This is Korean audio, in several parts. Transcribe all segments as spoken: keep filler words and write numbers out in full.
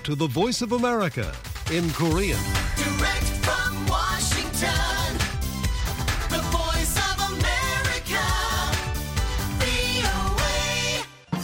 to the Voice of America in Korean. Direct from Washington, the Voice of America, 브이오에이.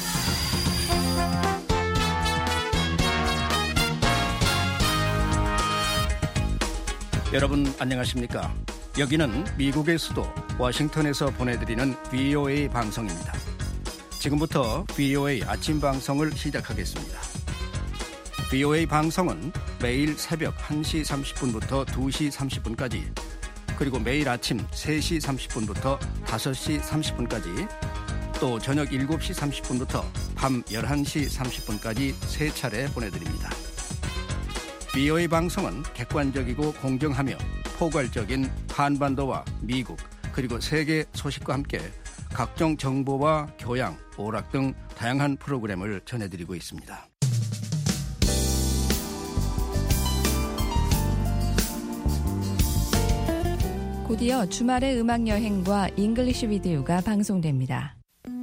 여러분 안녕하십니까? 여기는 미국의 수도 워싱턴에서 보내드리는 브이오에이 방송입니다. 지금부터 브이오에이 아침 방송을 시작하겠습니다. 브이오에이 방송은 매일 새벽 한 시 삼십 분부터 두 시 삼십 분까지, 그리고 매일 아침 세 시 삼십 분부터 다섯 시 삼십 분까지, 또 저녁 일곱 시 삼십 분부터 밤 열한 시 삼십 분까지 세 차례 보내드립니다. 브이오에이 방송은 객관적이고 공정하며 포괄적인 한반도와 미국 그리고 세계 소식과 함께 각종 정보와 교양, 오락 등 다양한 프로그램을 전해드리고 있습니다. 곧이어 주말의 음악여행과 잉글리시 비디오가 방송됩니다.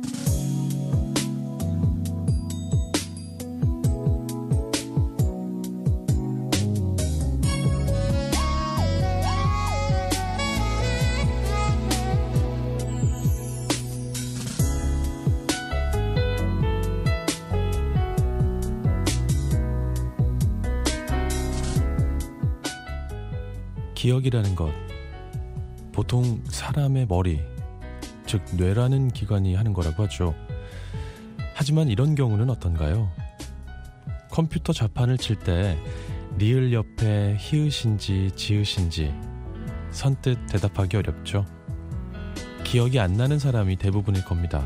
기억이라는 것, 보통 사람의 머리, 즉 뇌라는 기관이 하는 거라고 하죠. 하지만 이런 경우는 어떤가요? 컴퓨터 자판을 칠 때 리을 옆에 히읗인지 지읒인지 선뜻 대답하기 어렵죠. 기억이 안 나는 사람이 대부분일 겁니다.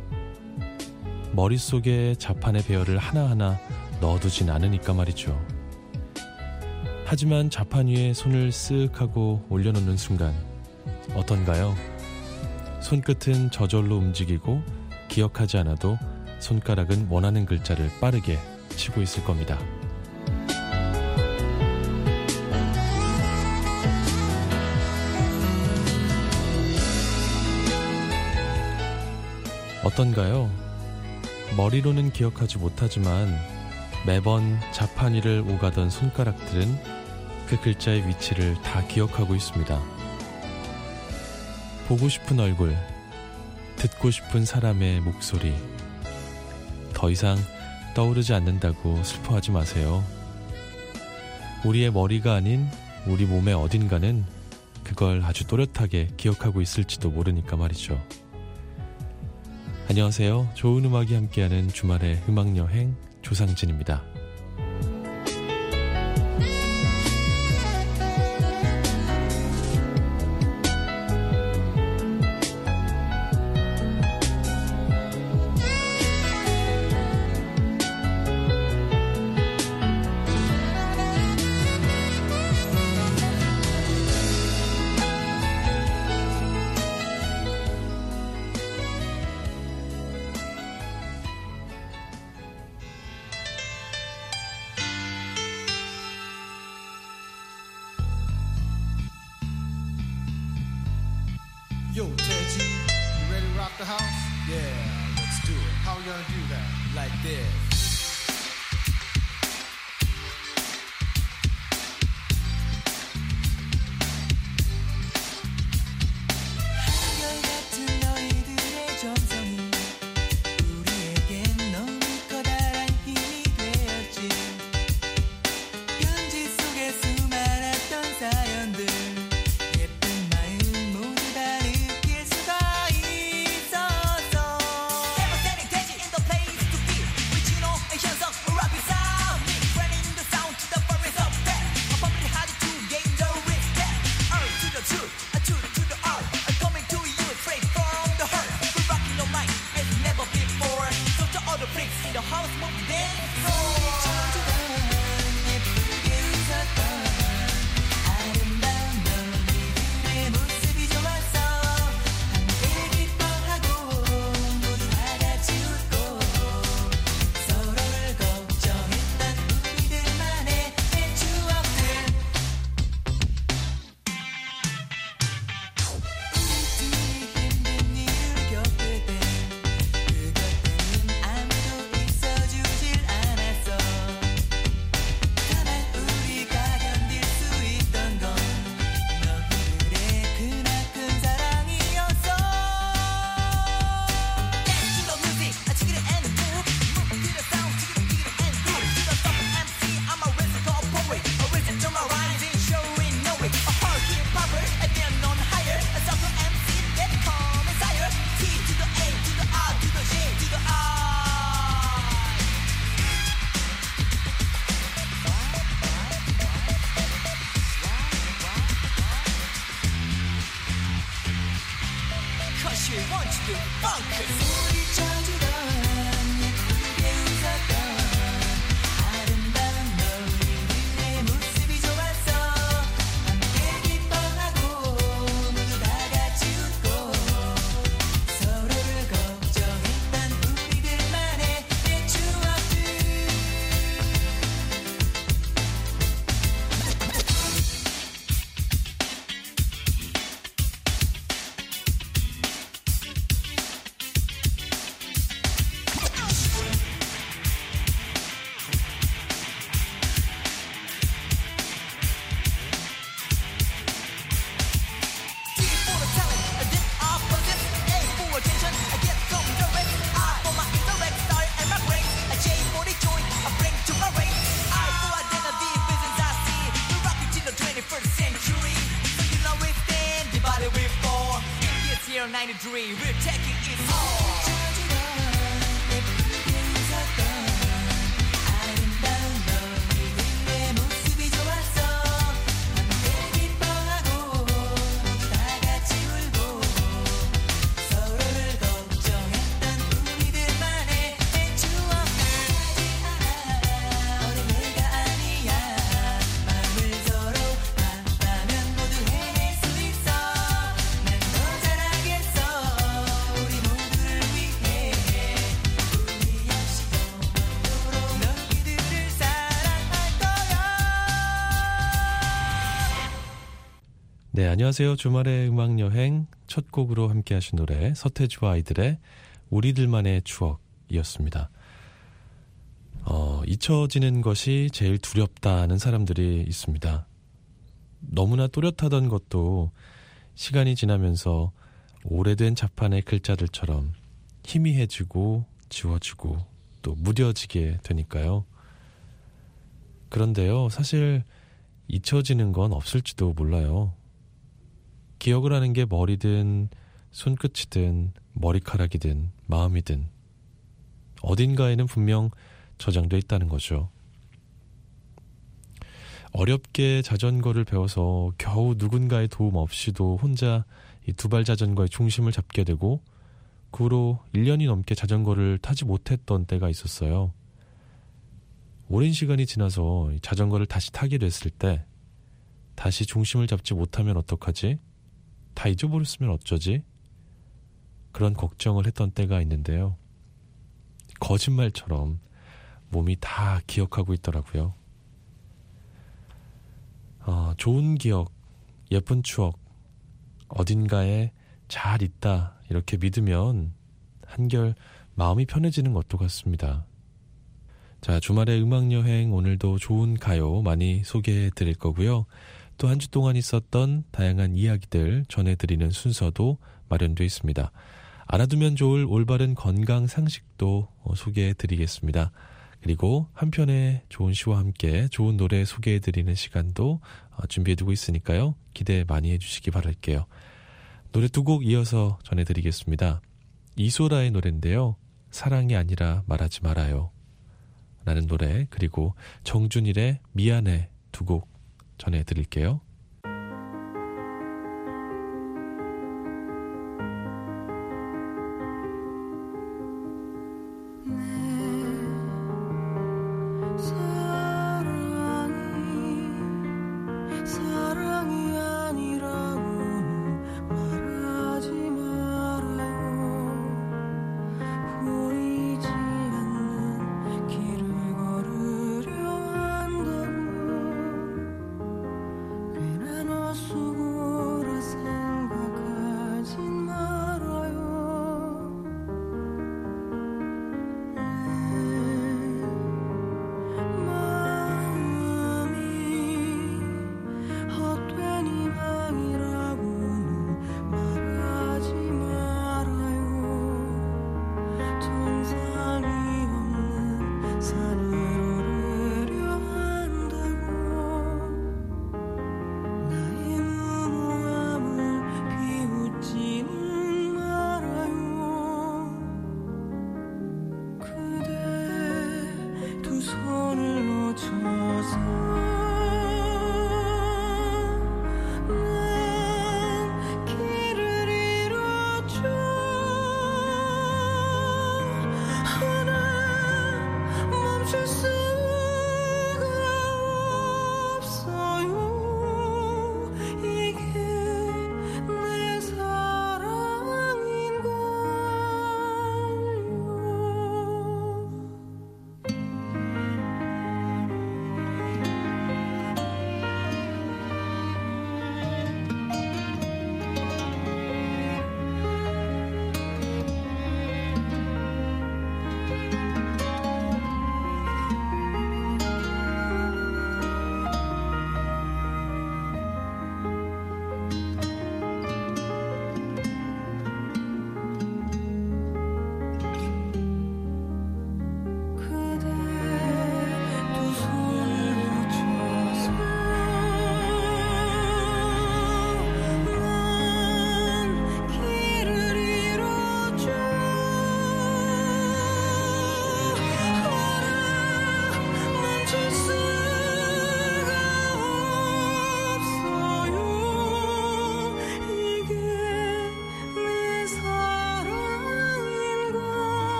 머릿속에 자판의 배열을 하나하나 넣어두진 않으니까 말이죠. 하지만 자판 위에 손을 쓱 하고 올려놓는 순간 어떤가요? 손끝은 저절로 움직이고 기억하지 않아도 손가락은 원하는 글자를 빠르게 치고 있을 겁니다. 어떤가요? 머리로는 기억하지 못하지만 매번 자판 위를 오가던 손가락들은 그 글자의 위치를 다 기억하고 있습니다. 보고 싶은 얼굴, 듣고 싶은 사람의 목소리, 더 이상 떠오르지 않는다고 슬퍼하지 마세요. 우리의 머리가 아닌 우리 몸의 어딘가는 그걸 아주 또렷하게 기억하고 있을지도 모르니까 말이죠. 안녕하세요. 좋은 음악이 함께하는 주말의 음악여행 조상진입니다. Yo, Teddy, you ready to rock the house? Yeah, let's do it. How we gonna do that? Like this. Never standing tension in the place to be. 그 펑크 소리쳐주던 예쁘게 웃었던 아름다운 너희들의 모습이 좋았어 함께 기뻐하고 모두 다 같이 웃고 서로를 걱정했던 우리들만의 내 추억들 T for the talent, then opposite. A for attention, I get some direct. I for my intellect, style and my brain. J for the joy, I bring to my brain. I for identity, visions I see. We're rocking till the twenty-first century. So you know we stand divided with four. In this year ninety-three, we're taking it all. 아름다운 너희들의 모습이 좋았어 함께 기뻐하고 모두 다 같이 울고 서로를 걱정했던 우리들만의 내 추억들 어린애가 아니야 마음을 서로 맞다면 모두 해낼 수 있어 난 더 잘하겠어 우리 모두를 위해 우리 역시 영원토록 너희들을 사랑할 거야. 네, 안녕하세요. 주말의 음악여행 첫 곡으로 함께 하신 노래 서태지와 아이들의 우리들만의 추억이었습니다. 어, 잊혀지는 것이 제일 두렵다는 사람들이 있습니다. 너무나 또렷하던 것도 시간이 지나면서 오래된 자판의 글자들처럼 희미해지고 지워지고 또 무뎌지게 되니까요. 그런데요, 사실 잊혀지는 건 없을지도 몰라요. 기억을 하는 게 머리든 손끝이든 머리카락이든 마음이든 어딘가에는 분명 저장돼 있다는 거죠. 어렵게 자전거를 배워서 겨우 누군가의 도움 없이도 혼자 이 두발 자전거의 중심을 잡게 되고 그 후로 일 년이 넘게 자전거를 타지 못했던 때가 있었어요. 오랜 시간이 지나서 이 자전거를 다시 타게 됐을 때 다시 중심을 잡지 못하면 어떡하지? 다 잊어버렸으면 어쩌지? 그런 걱정을 했던 때가 있는데요. 거짓말처럼 몸이 다 기억하고 있더라고요. 어, 좋은 기억, 예쁜 추억, 어딘가에 잘 있다 이렇게 믿으면 한결 마음이 편해지는 것도 같습니다. 자, 주말의 음악여행 오늘도 좋은 가요 많이 소개해 드릴 거고요. 또 한 주 동안 있었던 다양한 이야기들 전해드리는 순서도 마련되어 있습니다. 알아두면 좋을 올바른 건강 상식도 소개해 드리겠습니다. 그리고 한편의 좋은 시와 함께 좋은 노래 소개해 드리는 시간도 준비해 두고 있으니까요. 기대 많이 해주시기 바랄게요. 노래 두 곡 이어서 전해드리겠습니다. 이소라의 노래인데요. 사랑이 아니라 말하지 말아요 라는 노래, 그리고 정준일의 미안해 두 곡 전해드릴게요. 사랑이 아니라고는 말하지 말아요. 보이지 않는 길을 걸으려 한다고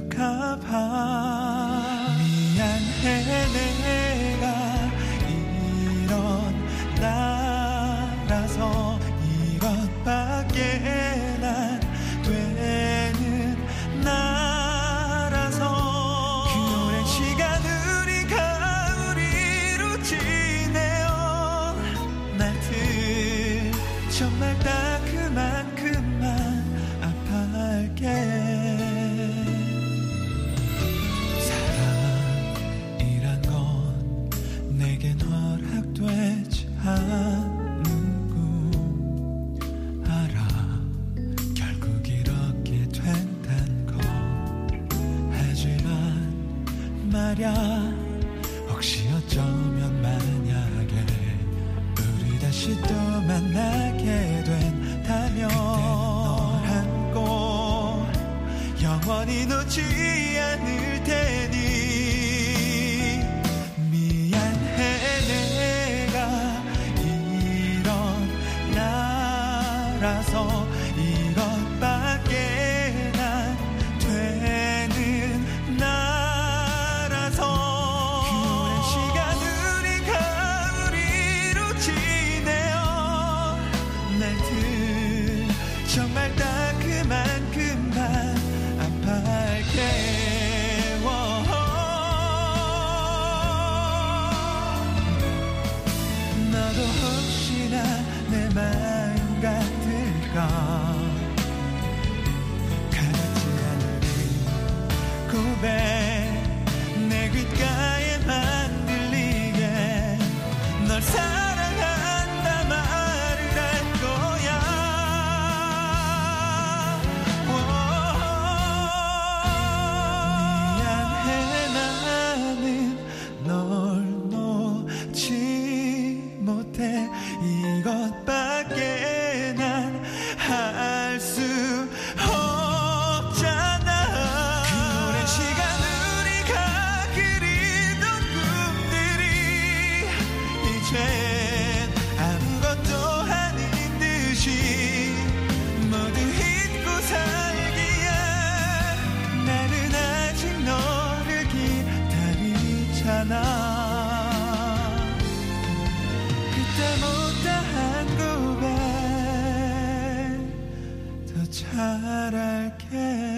생각해봐. 미안해 내가 이런 나라서 이것밖에 난 되는 나라서 그 오랜 시간 우리가 우리로 지내어 날들 정말 딱 그만큼만 아파할게. 사랑이란 건 내겐 허락되지 않는 꿈 알아. 결국 이렇게 된단 거. 하지만 말야 혹시 어쩌면 만약에 우리 다시 또 만나게 된다면 그때는 널 안고 영원히 놓지 않을 테니. 미안해 내가 이런 나라서 이것밖에 난 되는 나라서 그 오랜 시간 우리가 우리로 지내어 날들 정말 딱 그만큼만 아파할게. 너도 혹시나 내 마음 같을까. 가닿지 않은 이 고백 내 귓가에만 들리게 널 사랑한다 말을 할 거야. 미안해 나는 널 놓지 못해. 이것밖에 난 할 수 없잖아. 그 오랜 시간 우리가 그리던 꿈들이 이젠 아무것도 아닌 듯이 모두 잊고 살기에 나는 아직 너를 기다리잖아. 그때 못다한 고백 더 잘할게.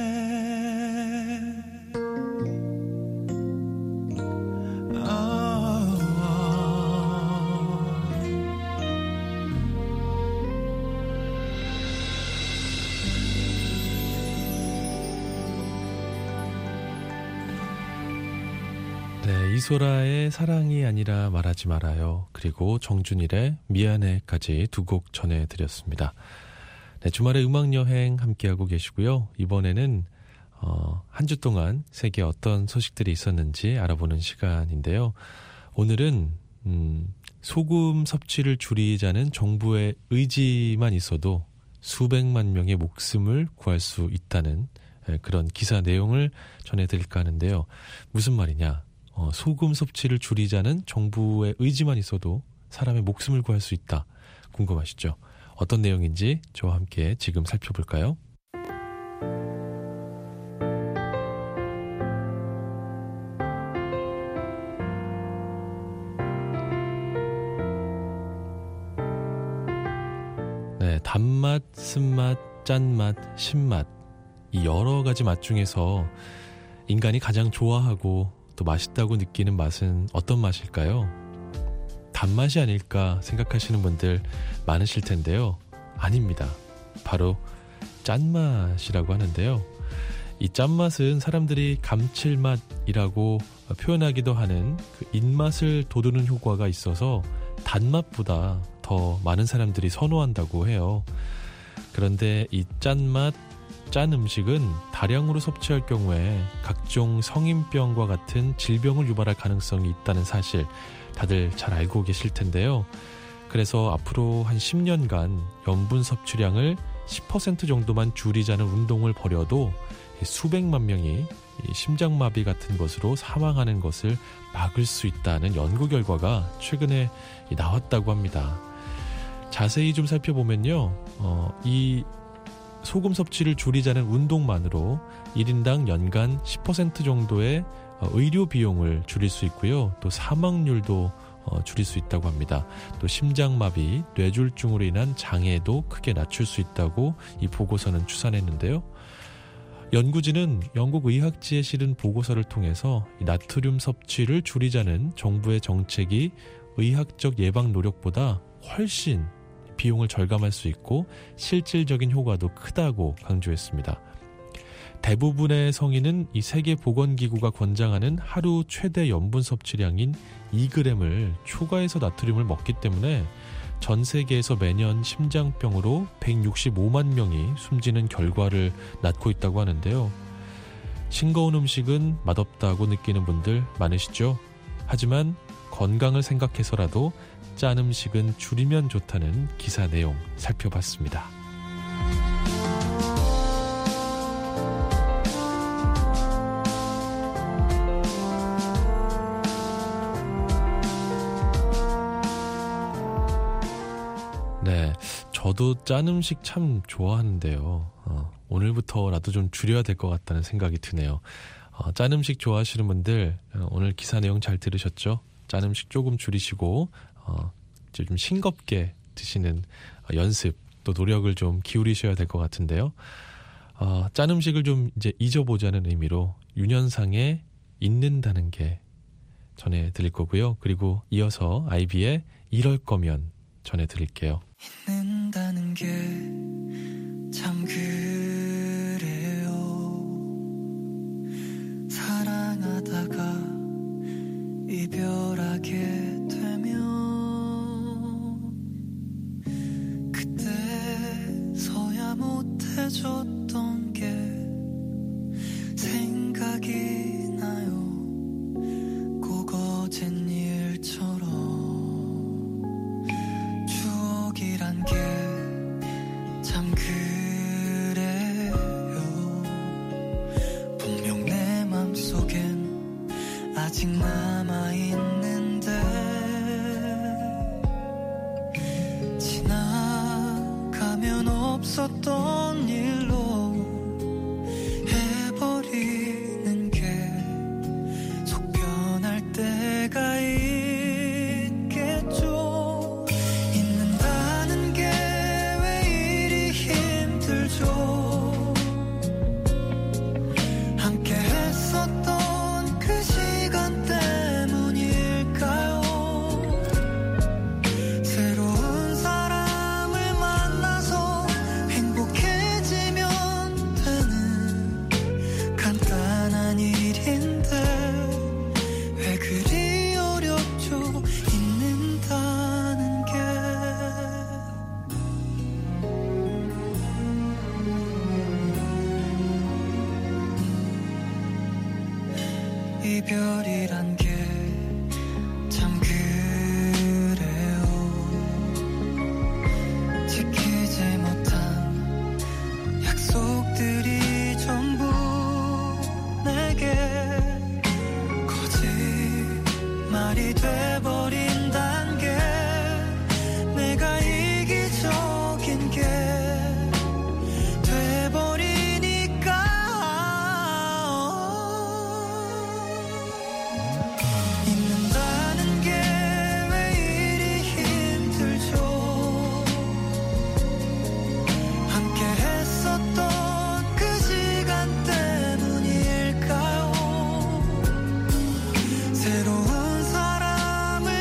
네, 이소라의 사랑이 아니라 말하지 말아요. 그리고 정준일의 미안해까지 두 곡 전해드렸습니다. 네, 주말의 음악여행 함께하고 계시고요. 이번에는 어, 한 주 동안 세계에 어떤 소식들이 있었는지 알아보는 시간인데요. 오늘은 음, 소금 섭취를 줄이자는 정부의 의지만 있어도 수백만 명의 목숨을 구할 수 있다는 그런 기사 내용을 전해드릴까 하는데요. 무슨 말이냐? 어, 소금 섭취를 줄이자는 정부의 의지만 있어도 사람의 목숨을 구할 수 있다. 궁금하시죠? 어떤 내용인지 저와 함께 지금 살펴볼까요? 네, 단맛, 쓴맛, 짠맛, 신맛 이 여러 가지 맛 중에서 인간이 가장 좋아하고 또 맛있다고 느끼는 맛은 어떤 맛일까요? 단맛이 아닐까 생각하시는 분들 많으실 텐데요. 아닙니다. 바로 짠맛이라고 하는데요. 이 짠맛은 사람들이 감칠맛이라고 표현하기도 하는 그 입맛을 돋우는 효과가 있어서 단맛보다 더 많은 사람들이 선호한다고 해요. 그런데 이 짠맛, 짠 음식은 다량으로 섭취할 경우에 각종 성인병과 같은 질병을 유발할 가능성이 있다는 사실 다들 잘 알고 계실 텐데요. 그래서 앞으로 한 십 년간 염분 섭취량을 십 퍼센트 정도만 줄이자는 운동을 벌여도 수백만 명이 심장마비 같은 것으로 사망하는 것을 막을 수 있다는 연구 결과가 최근에 나왔다고 합니다. 자세히 좀 살펴보면요, 어, 이 소금 섭취를 줄이자는 운동만으로 일 인당 연간 십 퍼센트 정도의 의료 비용을 줄일 수 있고요. 또 사망률도 줄일 수 있다고 합니다. 또 심장마비, 뇌졸중으로 인한 장애도 크게 낮출 수 있다고 이 보고서는 추산했는데요. 연구진은 영국 의학지에 실은 보고서를 통해서 나트륨 섭취를 줄이자는 정부의 정책이 의학적 예방 노력보다 훨씬 비용을 절감할 수 있고 실질적인 효과도 크다고 강조했습니다. 대부분의 성인은 이 세계보건기구가 권장하는 하루 최대 염분 섭취량인 이 그램을 초과해서 나트륨을 먹기 때문에 전 세계에서 매년 심장병으로 백육십오만 명이 숨지는 결과를 낳고 있다고 하는데요. 싱거운 음식은 맛없다고 느끼는 분들 많으시죠? 하지만 건강을 생각해서라도 짠 음식은 줄이면 좋다는 기사 내용 살펴봤습니다. 네, 저도 짠 음식 참 좋아하는데요. 어, 오늘부터라도 좀 줄여야 될 것 같다는 생각이 드네요. 어, 짠 음식 좋아하시는 분들 어, 오늘 기사 내용 잘 들으셨죠? 짠 음식 조금 줄이시고 어, 이제 좀 싱겁게 드시는 어, 연습 또 노력을 좀 기울이셔야 될 것 같은데요. 어, 짠 음식을 좀 이제 잊어보자는 의미로 윤현상의 잊는다는 게 전해드릴 거고요. 그리고 이어서 아이비의 이럴 거면 전해드릴게요. 잊는다는 게 참 그래요. 사랑하다가 이별하게 되면 그때서야 못해줬던 게 생각이 나요. 꼭 어젠 일처럼 추억이란 게 참 그래요. 분명 내 맘속엔 아직 남아있는데 지나가면 없었던 일로 해버리는 게 속 변할 때가 있겠죠. 잊는다는 게 왜 이리 힘들죠. 함께 했었던 그 시간 때문일까요. 새로운 사람을 만나서 행복해지면 되는 간단한 일인데 왜 그리 어렵죠. 잊는다는 게 이별이란 게 참 그래요. 지키지 못한 약속들이 전부 내게 거짓말이 돼버린단 게 내가 이기적인 게 돼버리니까 잊는다는 게 왜 이리 힘들죠. 함께 했었던 그 시간 때문일까요. 새로운 사람을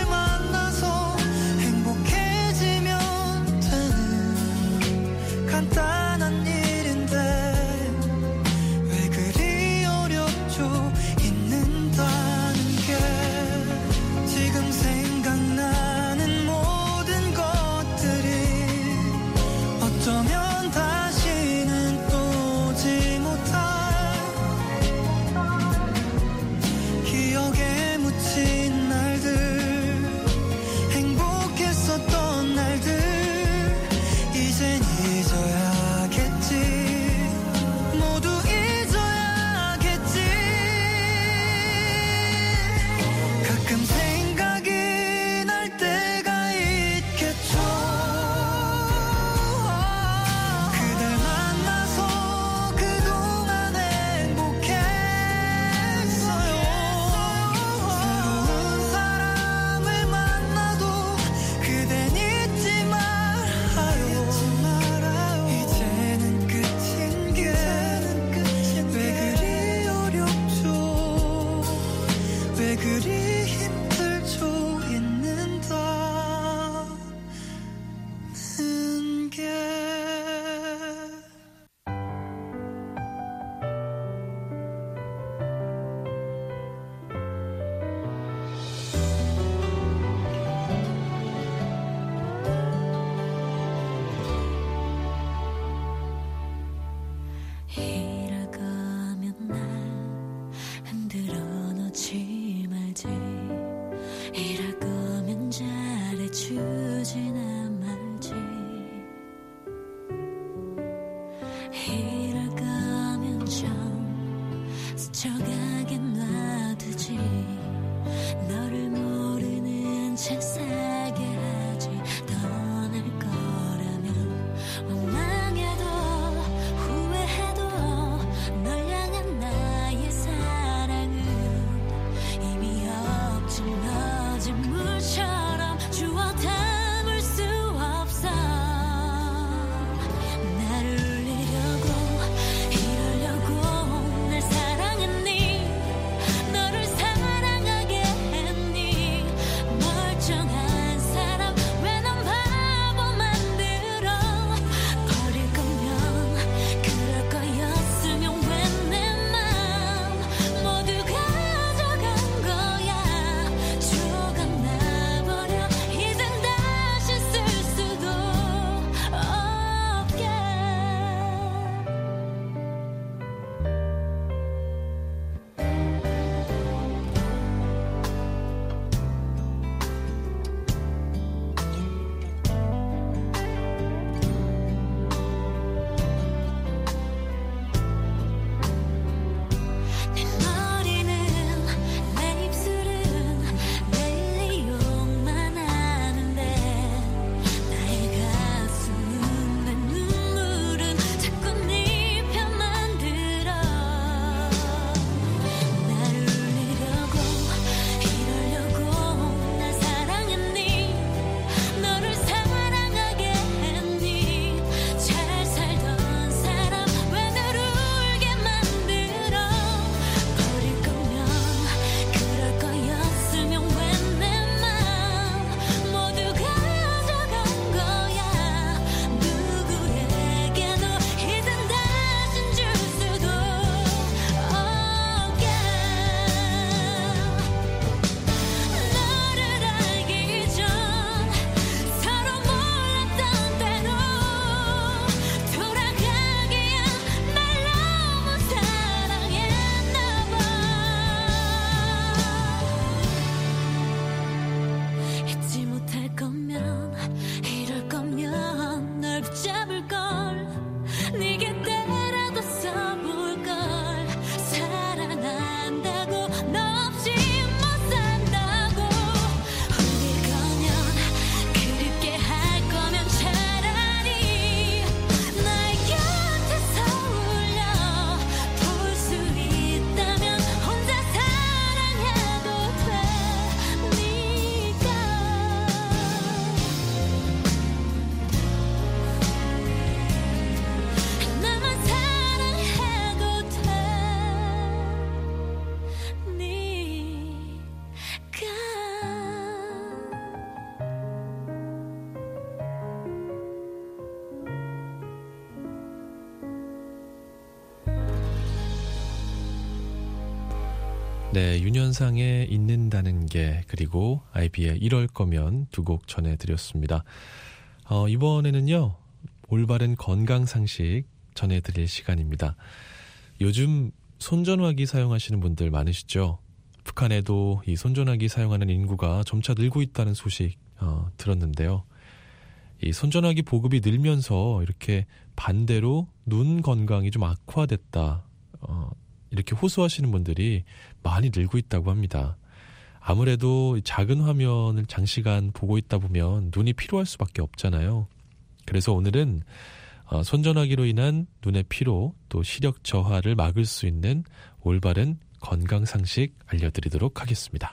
네, 윤현상의 잊는다는 게, 그리고 아이비의 이럴 거면 두 곡 전해드렸습니다. 어, 이번에는요, 올바른 건강상식 전해드릴 시간입니다. 요즘 손전화기 사용하시는 분들 많으시죠? 북한에도 이 손전화기 사용하는 인구가 점차 늘고 있다는 소식 어, 들었는데요. 이 손전화기 보급이 늘면서 이렇게 반대로 눈 건강이 좀 악화됐다, 어, 이렇게 호소하시는 분들이 많이 늘고 있다고 합니다. 아무래도 작은 화면을 장시간 보고 있다 보면 눈이 피로할 수밖에 없잖아요. 그래서 오늘은 어, 손전화기로 인한 눈의 피로, 또 시력 저하를 막을 수 있는 올바른 건강 상식 알려드리도록 하겠습니다.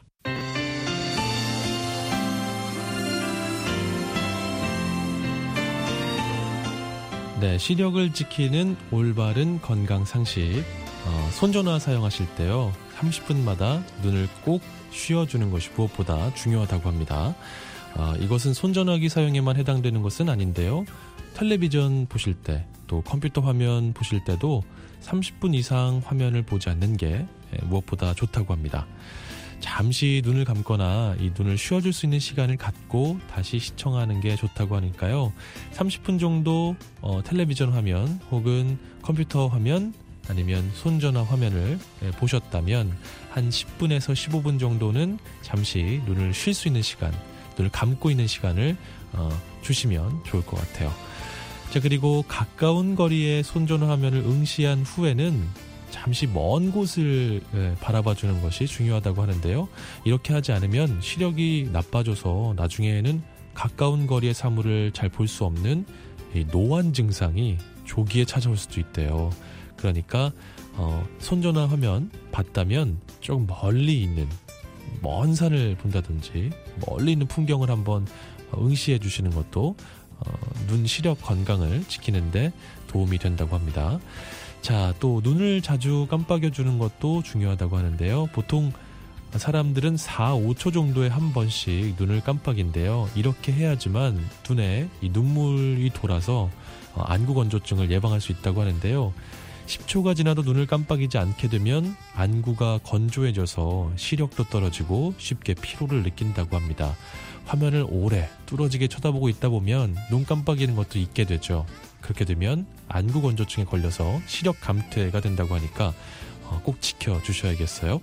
네, 시력을 지키는 올바른 건강 상식. 어, 손전화 사용하실 때요, 삼십 분마다 눈을 꼭 쉬어주는 것이 무엇보다 중요하다고 합니다. 어, 이것은 손전화기 사용에만 해당되는 것은 아닌데요. 텔레비전 보실 때, 또 컴퓨터 화면 보실 때도 삼십 분 이상 화면을 보지 않는 게 무엇보다 좋다고 합니다. 잠시 눈을 감거나 이 눈을 쉬어줄 수 있는 시간을 갖고 다시 시청하는 게 좋다고 하니까요. 삼십 분 정도 어, 텔레비전 화면 혹은 컴퓨터 화면 아니면 손전화 화면을 보셨다면 한 십 분에서 십오 분 정도는 잠시 눈을 쉴 수 있는 시간, 눈을 감고 있는 시간을 어, 주시면 좋을 것 같아요. 자, 그리고 가까운 거리의 손전화 화면을 응시한 후에는 잠시 먼 곳을 바라봐주는 것이 중요하다고 하는데요. 이렇게 하지 않으면 시력이 나빠져서 나중에는 가까운 거리의 사물을 잘 볼 수 없는 이 노안 증상이 조기에 찾아올 수도 있대요. 그러니까 어, 손전화 화면 봤다면 조금 멀리 있는 먼 산을 본다든지 멀리 있는 풍경을 한번 응시해 주시는 것도 어, 눈 시력 건강을 지키는데 도움이 된다고 합니다. 자, 또 눈을 자주 깜빡여주는 것도 중요하다고 하는데요. 보통 사람들은 사, 오 초 정도에 한 번씩 눈을 깜빡인데요. 이렇게 해야지만 눈에 이 눈물이 돌아서 안구 건조증을 예방할 수 있다고 하는데요. 십 초가 지나도 눈을 깜빡이지 않게 되면 안구가 건조해져서 시력도 떨어지고 쉽게 피로를 느낀다고 합니다. 화면을 오래 뚫어지게 쳐다보고 있다 보면 눈 깜빡이는 것도 있게 되죠. 그렇게 되면 안구 건조증에 걸려서 시력 감퇴가 된다고 하니까 꼭 지켜주셔야겠어요.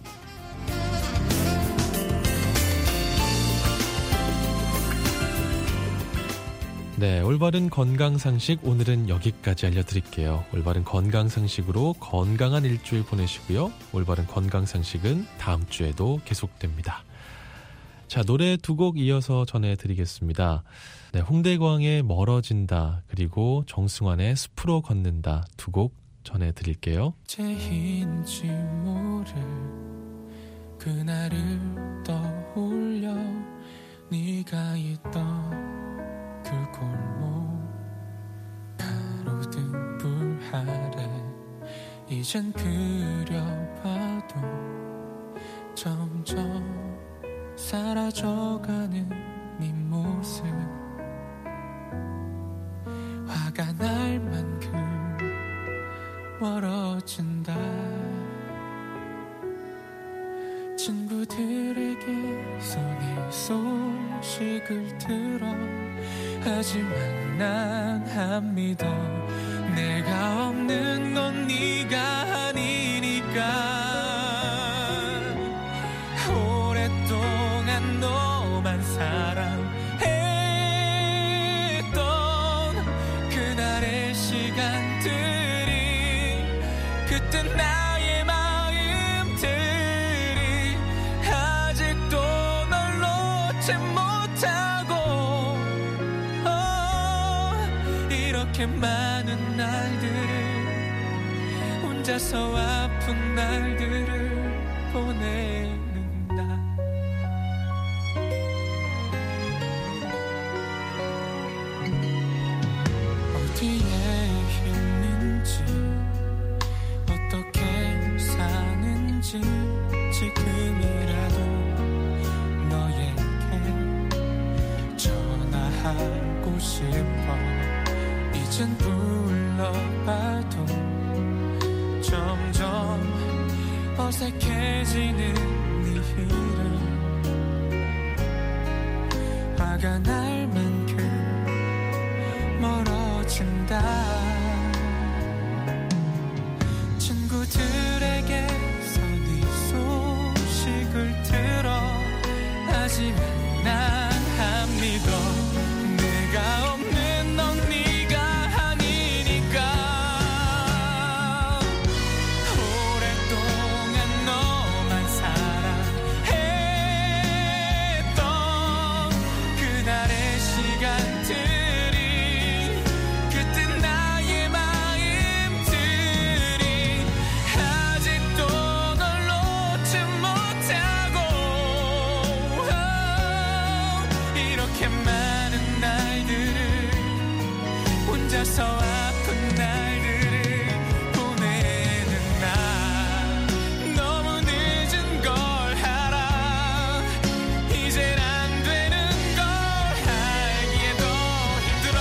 네, 올바른 건강상식 오늘은 여기까지 알려드릴게요. 올바른 건강상식으로 건강한 일주일 보내시고요. 올바른 건강상식은 다음 주에도 계속됩니다. 자, 노래 두 곡 이어서 전해드리겠습니다. 네, 홍대광의 멀어진다, 그리고 정승환의 숲으로 걷는다 두 곡 전해드릴게요. 제인지 모를 그날을 떠올려 네가 있던 그 골목 가로등 불 아래 이젠 그려봐도 점점 사라져가는 네 모습 화가 날 만큼 멀어진다 친구들에게서 네 소식을 들어 하지만 난 안 믿어 내가 없는 건 네가 아니니까 오랫동안 너만 사랑했던 그날의 시간들이 그때 나의 마음들이 아직도 널 놓지 못하고 이렇게 많은 날들을 혼자서 아픈 날들을 보내는다 어디에 있는지 어떻게 사는지 지금이라도 너에게 전화하고 싶어 이젠 불러봐도 점점 어색해지는 네가 날만큼 멀어진다. 친구들에게서 네 소식을 들어 하지만 난 안 믿어. 내가 없는 넌 네가 아니니까. 오랫동안 너만 사랑했던 그날의 시간들이, 그때 나의 마음들이 아직도 널 놓지 못하고. 이렇게 많은 날들을 혼자서 아픈 날들을 보내는 나. 너무 늦은 걸 알아. 이젠 안 되는 걸 알기에도 힘들어.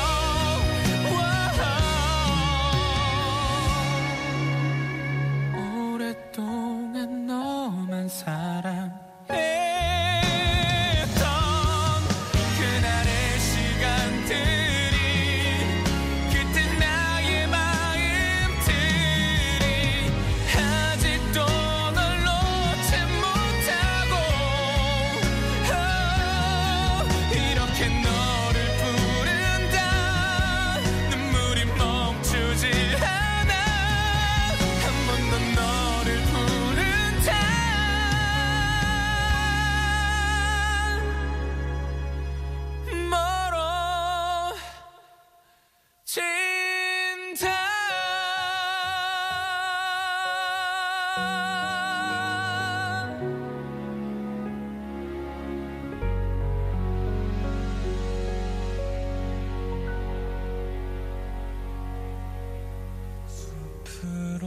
오랫동안 너만 사랑했던 그날의 시간들이, 그때 나의 마음들이 아직도 널 놓지 못하고. 이렇게 너를 부른다. 눈물이 멈추지 않아. 한 번 더 너를 부른다. 숲으로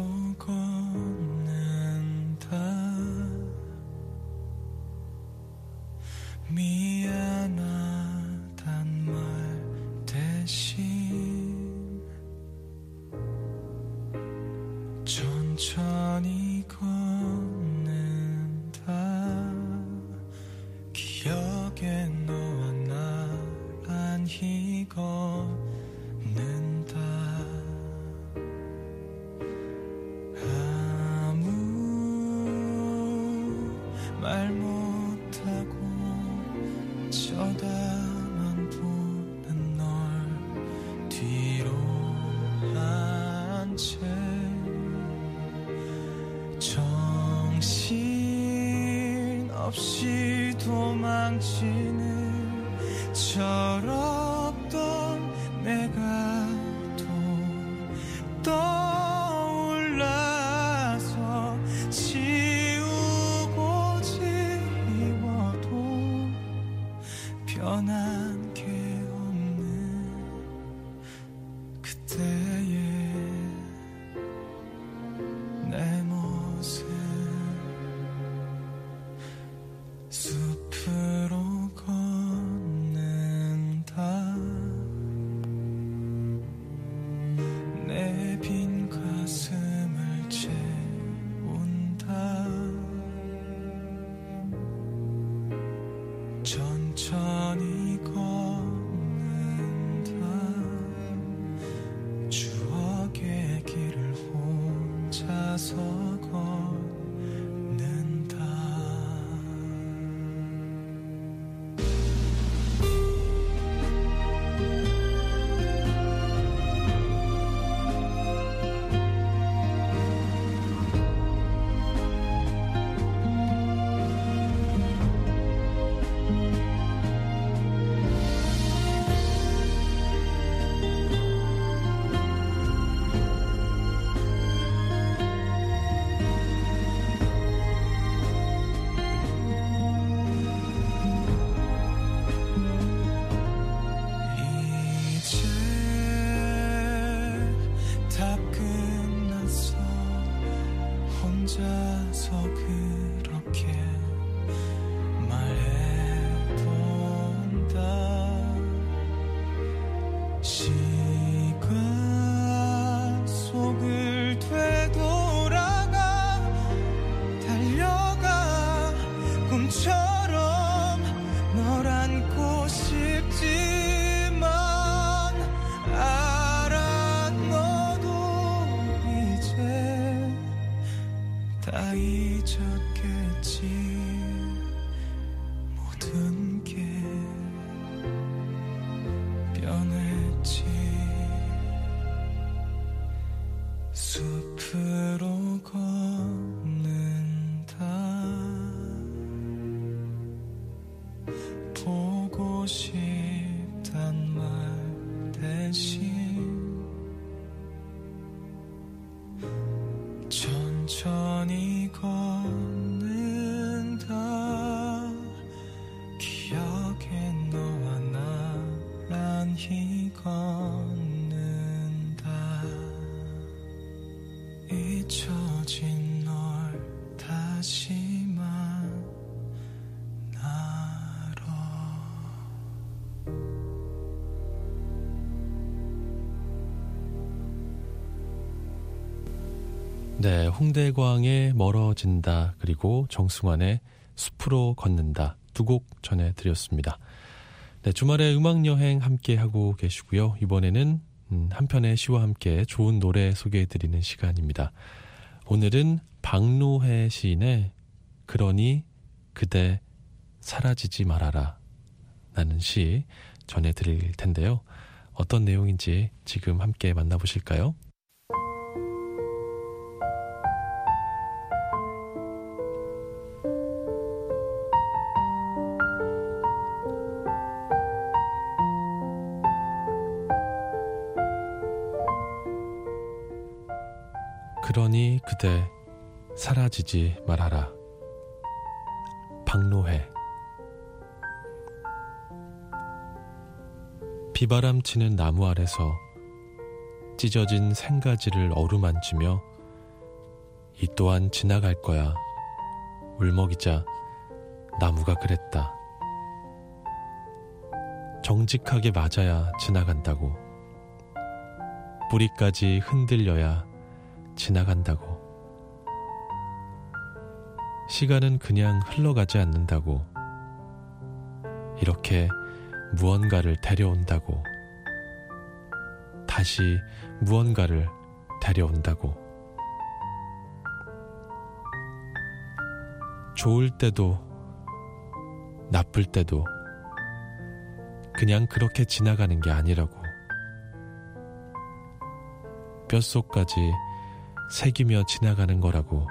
걷는다. 미안하단 말 대신 천천히 걷는다. 기억에 너와 나란히 걷는다. 아무 말 못하고 쳐다만 보는 널 뒤로 한 채 정신 없이 도망치는 철없던 내가 또 떠올라서 지우고 지워도 변한 게 없는 그때의 내 모습. 숲으로 걷는다. 내 빈 가슴을 채운다. 천천히 걷는다. 추억의 길을 혼자서 걷는다. 네, 홍대광의 멀어진다 그리고 정승환의 숲으로 걷는다 두 곡 전해드렸습니다. 네, 주말에 음악여행 함께하고 계시고요. 이번에는 음, 한 편의 시와 함께 좋은 노래 소개해드리는 시간입니다. 오늘은 박노해 시인의 그러니 그대 사라지지 말아라 라는 시 전해드릴 텐데요. 어떤 내용인지 지금 함께 만나보실까요? 그러니 그대 사라지지 말아라. 박노해. 비바람 치는 나무 아래서 찢어진 생가지를 어루만지며 이 또한 지나갈 거야. 울먹이자 나무가 그랬다. 정직하게 맞아야 지나간다고. 뿌리까지 흔들려야 지나간다고. 시간은 그냥 흘러가지 않는다고. 이렇게 무언가를 데려온다고. 다시 무언가를 데려온다고. 좋을 때도 나쁠 때도 그냥 그렇게 지나가는 게 아니라고. 뼛속까지 새기며 지나가는 거라고.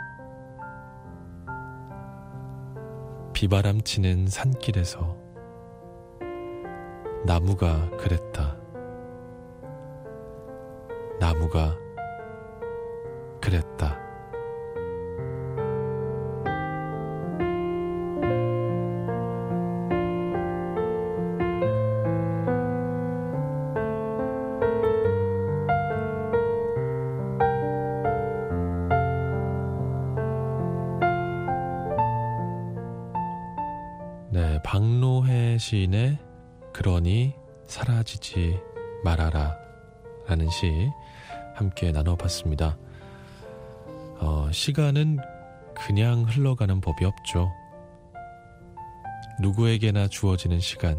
비바람 치는 산길에서 나무가 그랬다. 나무가 그랬다. 네, 박노해 시인의 그러니 사라지지 말아라 라는 시 함께 나눠봤습니다. 어, 시간은 그냥 흘러가는 법이 없죠. 누구에게나 주어지는 시간,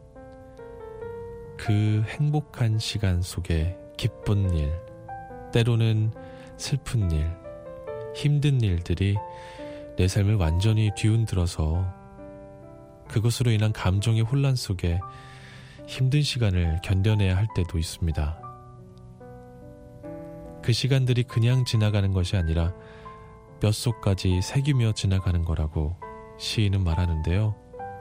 그 행복한 시간 속에 기쁜 일, 때로는 슬픈 일, 힘든 일들이 내 삶을 완전히 뒤흔들어서 그것으로 인한 감정의 혼란 속에 힘든 시간을 견뎌내야 할 때도 있습니다. 그 시간들이 그냥 지나가는 것이 아니라 뼛속까지 새기며 지나가는 거라고 시인은 말하는데요.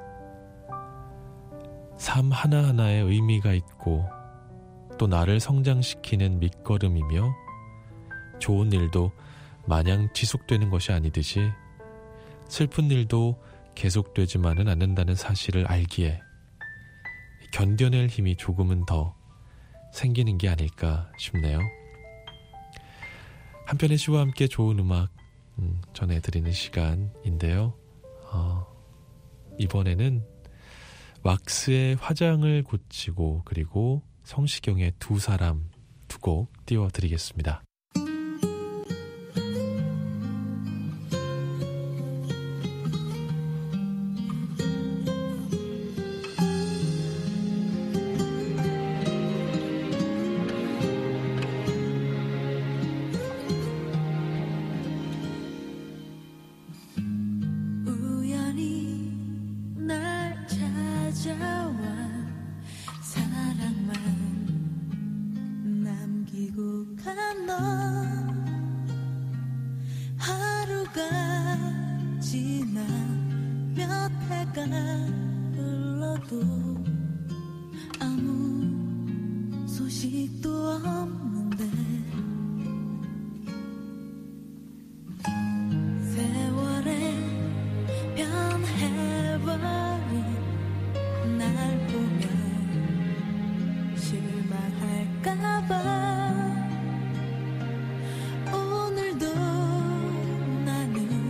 삶 하나하나에 의미가 있고 또 나를 성장시키는 밑거름이며 좋은 일도 마냥 지속되는 것이 아니듯이 슬픈 일도 계속되지만은 않는다는 사실을 알기에 견뎌낼 힘이 조금은 더 생기는 게 아닐까 싶네요. 한편의 시와 함께 좋은 음악 음, 전해드리는 시간인데요. 어, 이번에는 왁스의 화장을 고치고 그리고 성시경의 두 사람 두 곡 띄워드리겠습니다.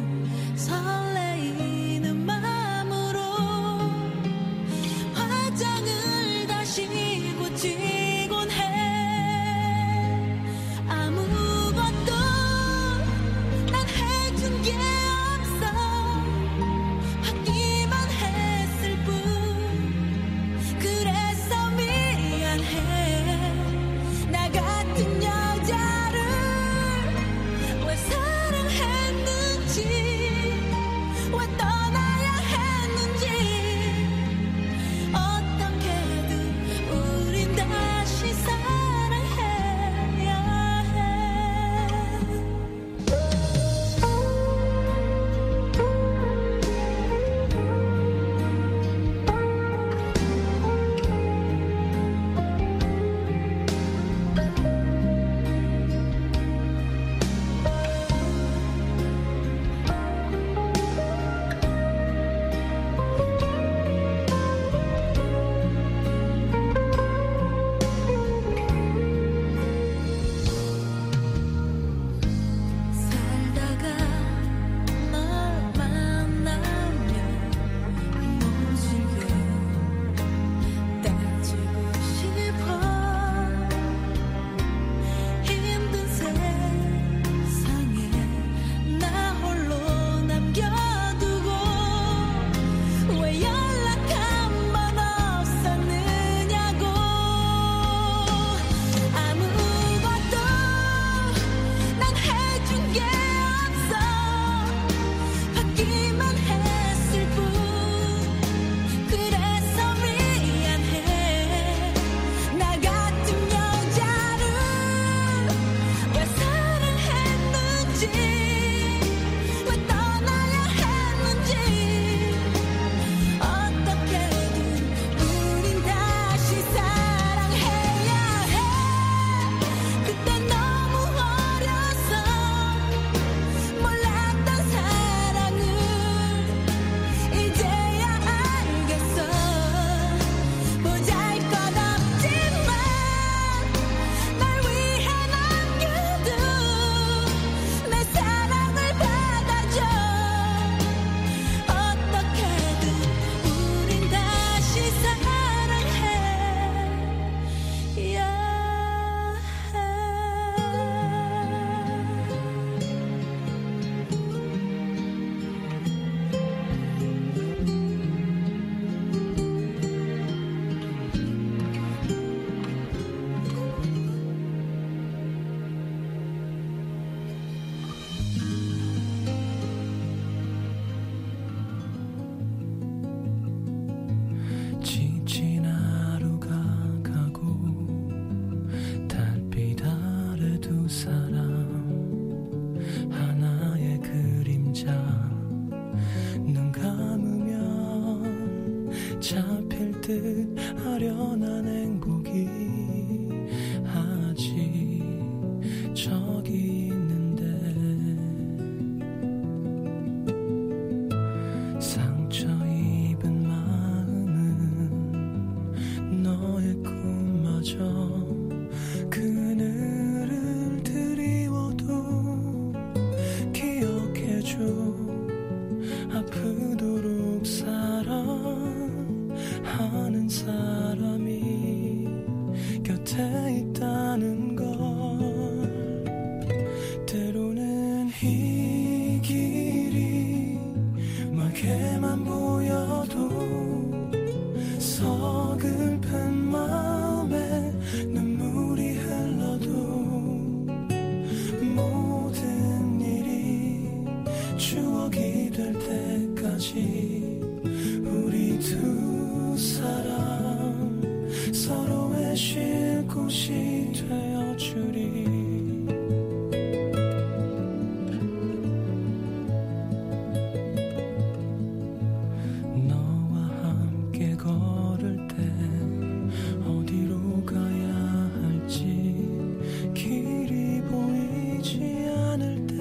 설레이는 마음으로 화장 잡힐 듯 아련한 행복이 아직 저기 있는데 상처 입은 마음은 너의 꿈마저 그늘을 드리워도 기억해줘 아프도록 사랑하는 사람이 곁에 있다는 걸 때로는 이 길이 멀게만 보여도 서글픈 마음에 눈물이 흘러도 모든 일이 추억이 될 때까지 우리 두 사람 서로의 쉴 곳이 되어주리 너와 함께 걸을 때 어디로 가야 할지 길이 보이지 않을 때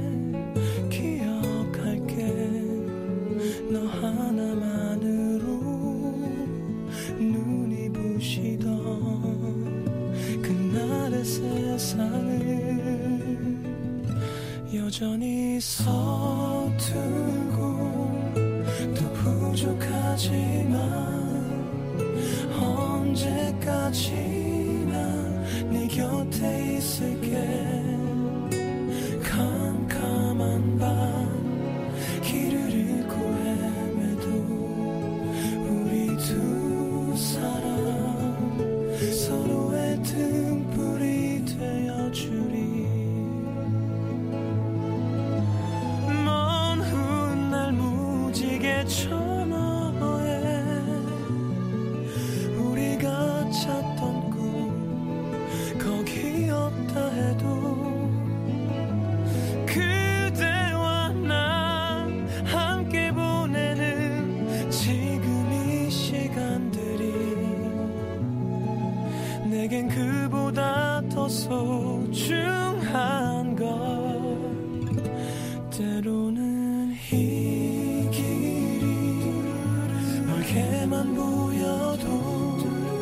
기억할게 너 하나만으로 눈이 부시던 그날의 세상을 여전히 서툴고 또 부족하지만 언제까지나 네 곁에 있을게 캄캄한 밤 길을 잃고 헤매도 우리 두 사람 서로의 등불이 되어주리 먼 훗날 무지개 저 너머에 우리가 찾던 꿈 거기 없다 해도 그대와 나 함께 보내는 지금 이 시간들이 내겐 그보다 더 소중한 걸 때로는 이 길이 멀게만 보여도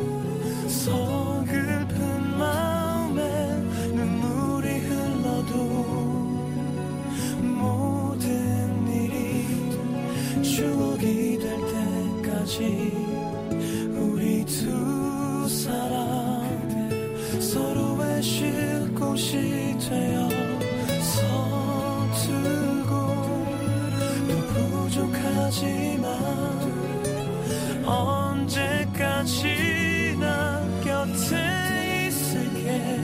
서글픈 마음에 눈물이 흘러도 모든 일이 추억이 될 때까지 우리 두 사람 서로의 쉴 곳이 되어 서툴고 또 부족하지만 언제까지나 곁에 있을게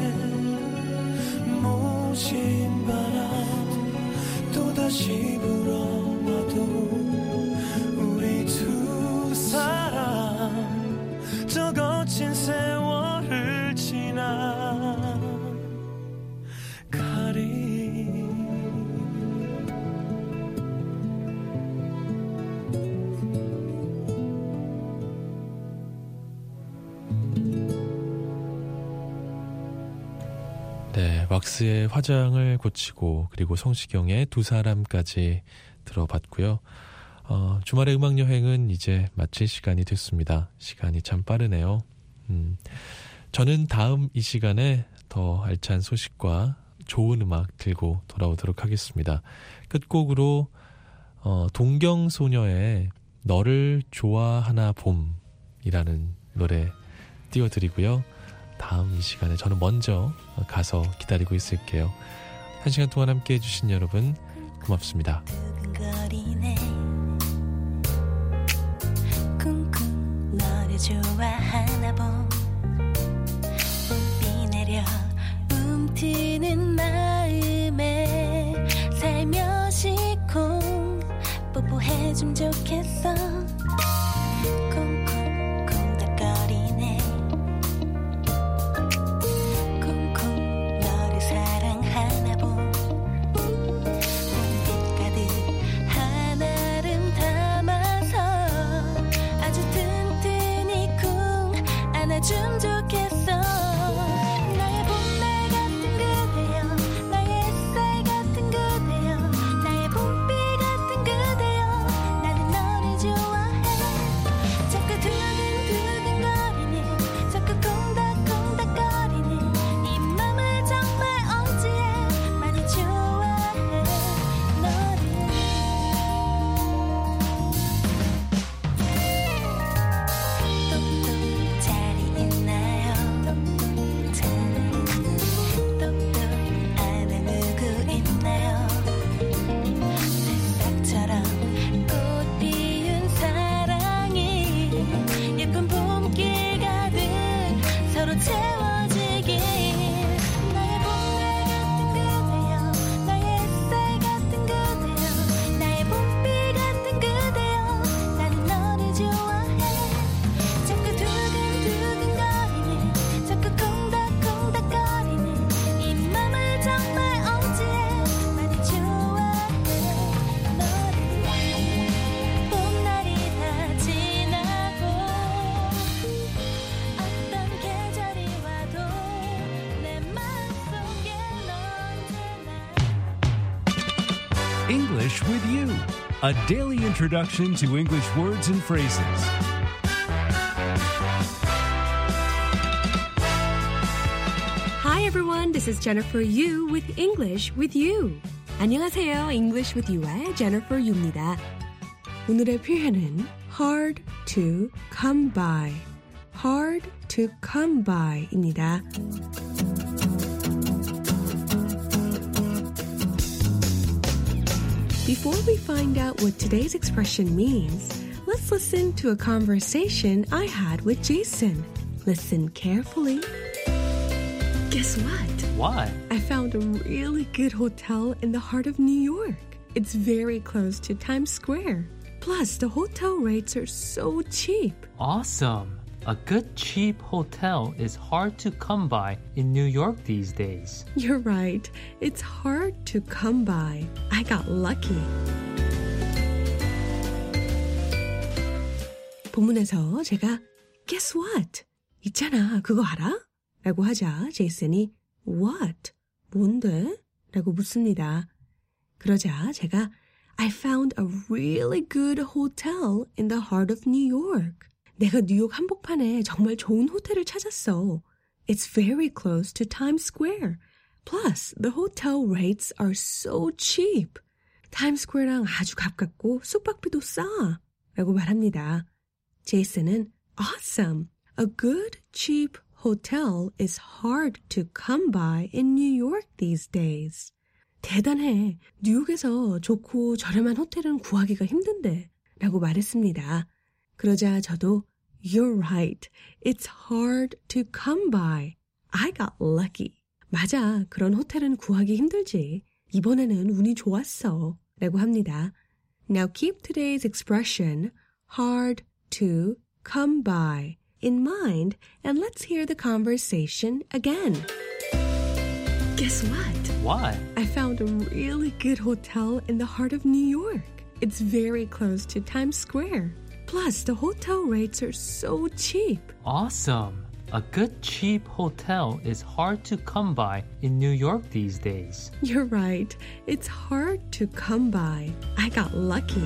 모진 바람 또다시 불어와도 우리 두 사람 저 거친 세월을 지나 가리 네, 왁스의 화장을 고치고 그리고 성시경의 두 사람까지 들어봤고요. 어, 주말의 음악여행은 이제 마칠 시간이 됐습니다. 시간이 참 빠르네요. 음, 저는 다음 이 시간에 더 알찬 소식과 좋은 음악 들고 돌아오도록 하겠습니다. 끝곡으로 어, 동경소녀의 너를 좋아하나 봄이라는 노래 띄워드리고요. 다음 이 시간에 저는 먼저 가서 기다리고 있을게요. 한 시간 동안 함께 해주신 여러분 고맙습니다. 두근거리네 쿵쿵 너를 좋아하나 봄 봄비 내려 움트는 마음에 살며시 콩 뽀뽀해주면 좋겠어 콩콩 콩닥거리네 콩콩 너를 사랑하나 봄 봄빛 가득 한아름 담아서 아주 a daily introduction to English words and phrases. Hi everyone, this is Jennifer Yu with English with You. 안녕하세요, English with You의 Jennifer Yu입니다. 오늘의 표현은 hard to come by, hard to come by입니다. Before we find out what today's expression means, let's listen to a conversation I had with Jason. Listen carefully. Guess what? What? I found a really good hotel in the heart of New York. It's very close to Times Square. Plus, the hotel rates are so cheap. Awesome. A good cheap hotel is hard to come by in New York these days. You're right. It's hard to come by. I got lucky. 본문에서 제가 Guess what? 있잖아. 그거 알아? 라고 하자 제이슨이 What? 뭔데? 라고 묻습니다. 그러자 제가 I found a really good hotel in the heart of New York. 내가 뉴욕 한복판에 정말 좋은 호텔을 찾았어. It's very close to Times Square. Plus, the hotel rates are so cheap. 타임스퀘어랑 아주 가깝고 숙박비도 싸. 라고 말합니다. 제이슨은 Awesome. A good, cheap hotel is hard to come by in New York these days. 대단해. 뉴욕에서 좋고 저렴한 호텔은 구하기가 힘든데. 라고 말했습니다. 그러자 저도 You're right. It's hard to come by. I got lucky. 맞아. 그런 호텔은 구하기 힘들지. 이번에는 운이 좋았어. 라고 합니다. Now keep today's expression hard to come by in mind and let's hear the conversation again. Guess what? What? I found a really good hotel in the heart of New York. It's very close to Times Square. Plus, the hotel rates are so cheap. Awesome. A good cheap hotel is hard to come by in New York these days. You're right. It's hard to come by. I got lucky.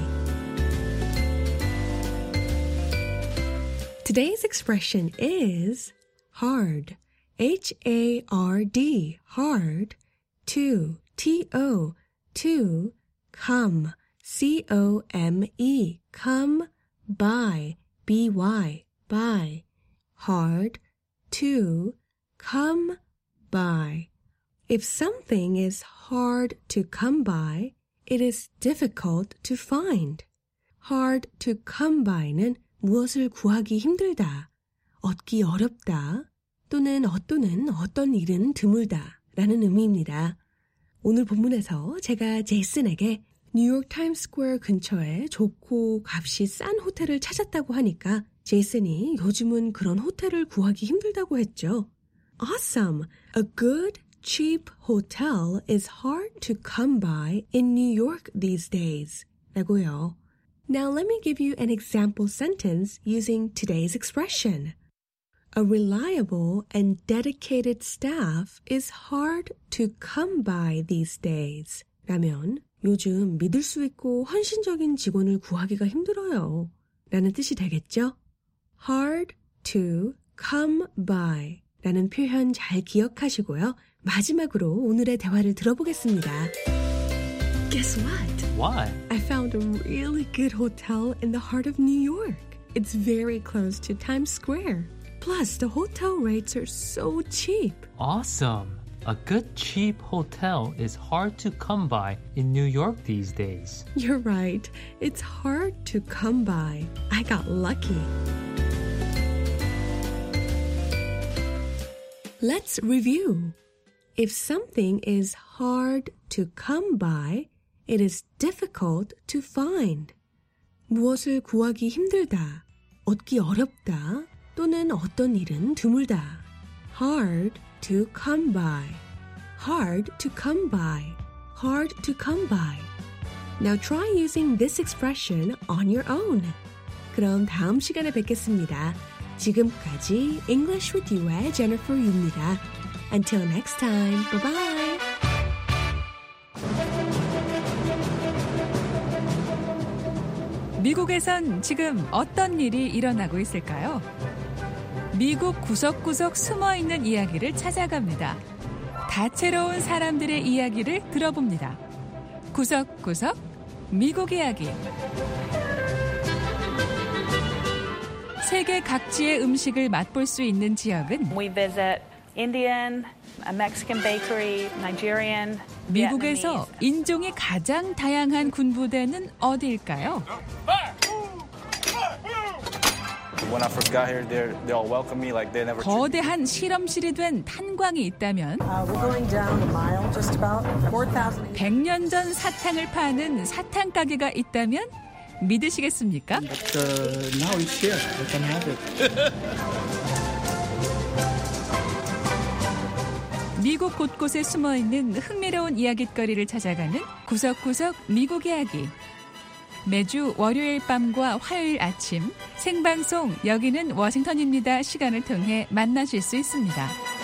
Today's expression is hard. H A R D. Hard. To. T O. To. Come. C O M E. Come. By. B Y. By. Hard. To. Come. By. If something is hard to come by, it is difficult to find. Hard to come by는 무엇을 구하기 힘들다, 얻기 어렵다, 또는 어또는 어떤 일은 드물다 라는 의미입니다. 오늘 본문에서 제가 제이슨에게 뉴욕 타임스퀘어 근처에 좋고 값이 싼 호텔을 찾았다고 하니까 제이슨이 요즘은 그런 호텔을 구하기 힘들다고 했죠. Awesome! A good, cheap hotel is hard to come by in New York these days. 라고요. Now let me give you an example sentence using today's expression. A reliable and dedicated staff is hard to come by these days. 라면 요즘 믿을 수 있고 헌신적인 직원을 구하기가 힘들어요. 라는 뜻이 되겠죠? Hard to come by 라는 표현 잘 기억하시고요. 마지막으로 오늘의 대화를 들어보겠습니다. Guess what? What? I found a really good hotel in the heart of New York. It's very close to Times Square. Plus, the hotel rates are so cheap. Awesome. A good cheap hotel is hard to come by in New York these days. You're right. It's hard to come by. I got lucky. Let's review. If something is hard to come by, it is difficult to find. 무엇을 구하기 힘들다, 얻기 어렵다, 또는 어떤 일은 드물다. Hard to come by. Hard to come by. Hard to come by. Now try using this expression on your own. 그럼 다음 시간에 뵙겠습니다. 지금까지 English with You의 Jennifer Yu입니다. Until next time, bye-bye. 미국에선 지금 어떤 일이 일어나고 있을까요? 미국 구석구석 숨어있는 이야기를 찾아갑니다. 다채로운 사람들의 이야기를 들어봅니다. 구석구석 미국 이야기. 세계 각지의 음식을 맛볼 수 있는 지역은 We visit Indian, a Mexican bakery, Nigerian, 미국에서 인종이 가장 다양한 군부대는 어디일까요? When I first got here, they they all welcome me like they never. 거대한 실험실이 된 탄광이 있다면 백 년 전 사탕을 파는 사탕 가게가 있다면 믿으시겠습니까? But, uh, now it's here. I can have it. 미국 곳곳에 숨어있는 흥미로운 이야깃거리를 찾아가는 구석구석 미국 이야기. 매주 월요일 밤과 화요일 아침 생방송 여기는 워싱턴입니다 시간을 통해 만나실 수 있습니다.